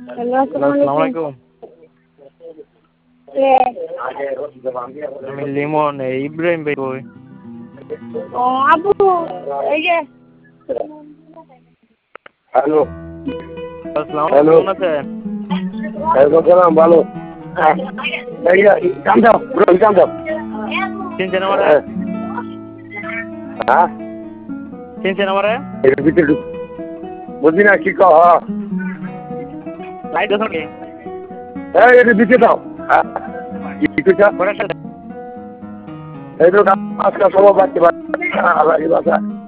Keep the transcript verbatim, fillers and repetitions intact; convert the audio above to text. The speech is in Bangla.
হ্যালো, হ্যালো, আসসালামু আসসালামু আলাইকুম। আলাইকুম। কে? আমি লিমন, এই ইব্রাহিম ভাই কই? ও আবু, এই যে হ্যালো আসসালামু আলাইকুম, হ্যালো কেমন আছেন? সালাম ভালো। হ্যাঁ এই যে, কাম দাও পুরো কাম দাও। চিনছেন আমারে? হ্যাঁ হ্যাঁ চিনছেন আমারে? এর ভিতরে ঢুক। বুঝি না কি কহ। লাইট আছে কি? হ্যাঁ এটা দিতে দাও। হ্যাঁ কি কইছা? কয়টার সাথে? এই তো আজকে সব বাচ্চা বাচ্চা